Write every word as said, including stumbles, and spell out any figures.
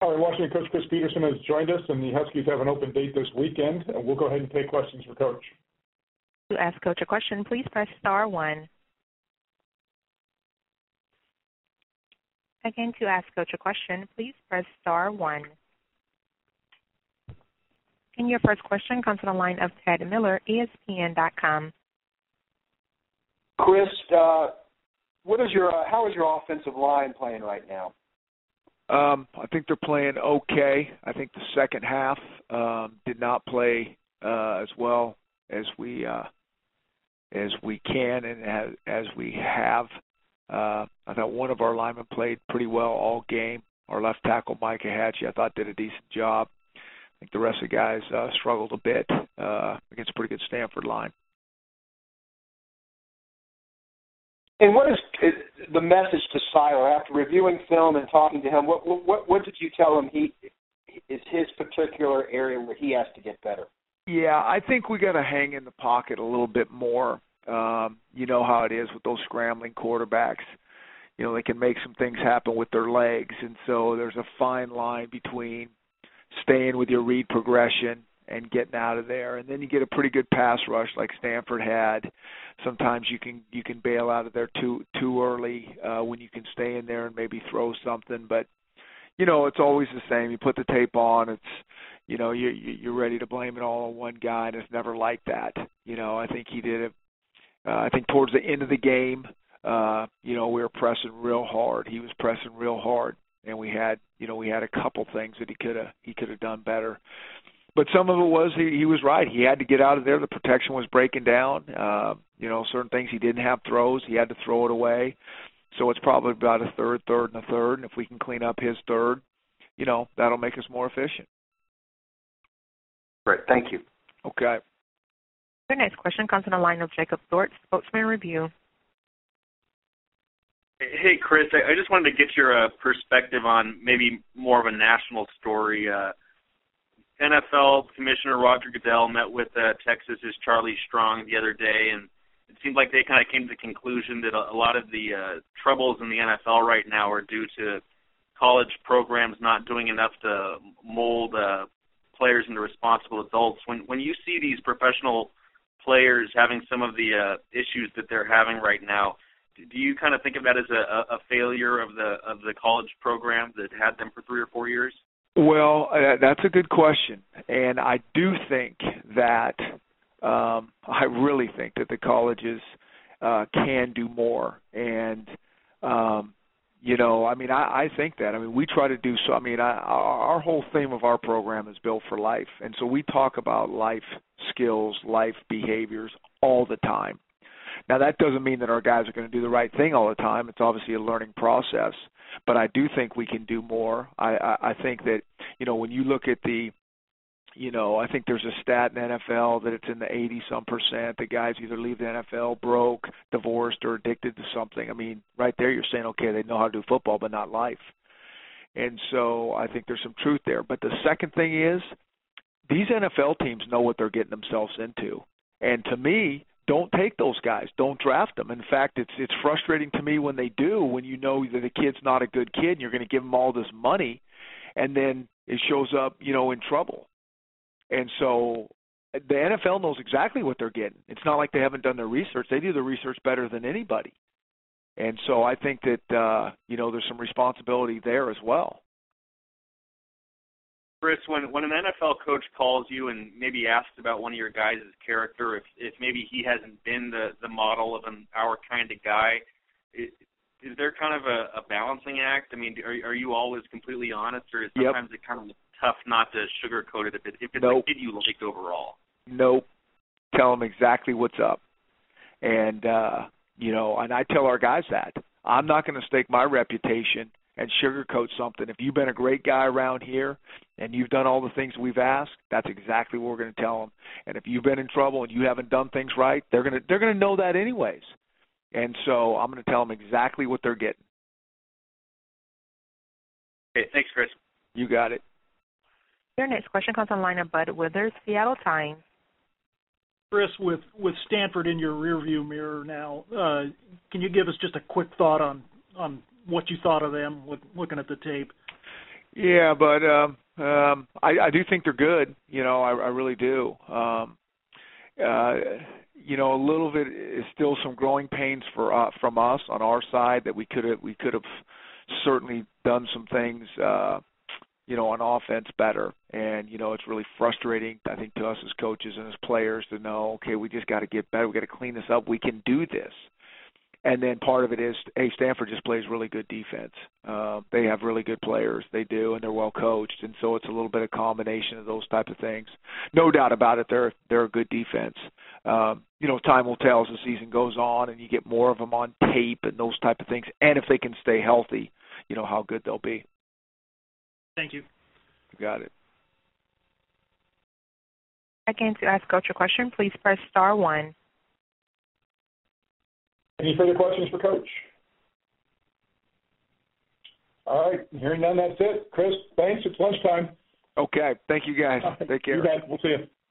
All right, Washington coach Chris Petersen has joined us, and the Huskies have an open date this weekend. And we'll go ahead and take questions for Coach. To ask Coach a question, please press star one. Again, to ask Coach a question, please press star one. And your first question comes from the line of Ted Miller, E S P N dot com. Chris, uh, what is your uh, how is your offensive line playing right now? Um, I think they're playing okay. I think the second half um, did not play uh, as well as we uh, as we can and as, as we have. Uh, I thought one of our linemen played pretty well all game. Our left tackle, Micah Hatchie, I thought did a decent job. I think the rest of the guys uh, struggled a bit uh, against a pretty good Stanford line. And what is the message to Seiler after reviewing film and talking to him? What what what did you tell him he is his particular area where he has to get better? Yeah, I think we got to hang in the pocket a little bit more. Um, you know how it is with those scrambling quarterbacks. You know, they can make some things happen with their legs, and so there's a fine line between staying with your read progression and getting out of there. And then you get a pretty good pass rush like Stanford had. Sometimes you can you can bail out of there too too early uh, when you can stay in there and maybe throw something. But, you know, it's always the same. You put the tape on, it's, you know, you, you're ready to blame it all on one guy, and it's never like that. You know, I think he did it. Uh, I think towards the end of the game, uh, you know, we were pressing real hard. He was pressing real hard, and we had, you know, we had a couple things that he could have he could have done better. But some of it was he, he was right. He had to get out of there. The protection was breaking down. Uh, you know, certain things he didn't have throws. He had to throw it away. So it's probably about a third, third, and a third. And if we can clean up his third, you know, that'll make us more efficient. Great. Thank you. Okay. Your next question comes from the line of Jacob Thorpe, Spokesman Review. Hey, Chris, I just wanted to get your uh, perspective on maybe more of a national story. Uh, N F L Commissioner Roger Goodell met with uh, Texas's Charlie Strong the other day, and it seemed like they kind of came to the conclusion that a, a lot of the uh, troubles in the N F L right now are due to college programs not doing enough to mold uh, players into responsible adults. When when you see these professional players having some of the uh, issues that they're having right now, do you kind of think of that as a, a failure of the of the college program that had them for three or four years? Well, uh, that's a good question, and I do think that um, I really think that the colleges uh, can do more, and um, you know, I mean, I, I think that. I mean, we try to do so. I mean, I, our, our whole theme of our program is built for life, and so we talk about life skills, life behaviors all the time. Now, that doesn't mean that our guys are going to do the right thing all the time. It's obviously a learning process. But I do think we can do more. I, I, I think that, you know, when you look at the, you know, I think there's a stat in the N F L that it's in the eighty-some percent that guys either leave the N F L broke, divorced, or addicted to something. I mean, right there you're saying, okay, they know how to do football but not life. And so I think there's some truth there. But the second thing is these N F L teams know what they're getting themselves into. And to me, don't take those guys. Don't draft them. In fact, it's it's frustrating to me when they do, when you know that the kid's not a good kid and you're going to give him all this money, and then it shows up, you know, in trouble. And so the N F L knows exactly what they're getting. It's not like they haven't done their research. They do the research better than anybody. And so I think that, uh, you know, there's some responsibility there as well. Chris, when when an N F L coach calls you and maybe asks about one of your guys' character, if if maybe he hasn't been the, the model of an our kind of guy, is, is there kind of a, a balancing act? I mean, are are you always completely honest, or is sometimes yep. it kind of tough not to sugarcoat it if, it, if it's nope. a kid you liked overall? Nope. Tell them exactly what's up. And, uh, you know, and I tell our guys that. I'm not going to stake my reputation and sugarcoat something. If you've been a great guy around here and you've done all the things we've asked, that's exactly what we're going to tell them. And if you've been in trouble and you haven't done things right, they're going to they're going to know that anyways. And so I'm going to tell them exactly what they're getting. Okay, thanks, Chris. You got it. Your next question comes on the line of Bud Withers, Seattle Times. Chris, with, with Stanford in your rearview mirror now, uh, can you give us just a quick thought on on what you thought of them with looking at the tape? Yeah, but um, um, I, I do think they're good. You know, I, I really do. Um, uh, you know, a little bit is still some growing pains for uh, from us on our side that we could have we could have certainly done some things. Uh, you know, on offense better. And, you know, it's really frustrating, I think, to us as coaches and as players to know, okay, we just got to get better. We got to clean this up. We can do this. And then part of it is, hey, Stanford just plays really good defense. Uh, they have really good players. They do, and they're well coached. And so it's a little bit of combination of those type of things. No doubt about it, they're they're a good defense. Um, you know, time will tell as the season goes on and you get more of them on tape and those type of things. And if they can stay healthy, you know, how good they'll be. Thank you. You got it. Again, to ask Coach a question, please press star one. Any further questions for Coach? All right, hearing none, that's it. Chris, thanks. It's lunchtime. Okay. Thank you, guys. Take care. You bet. We'll see you.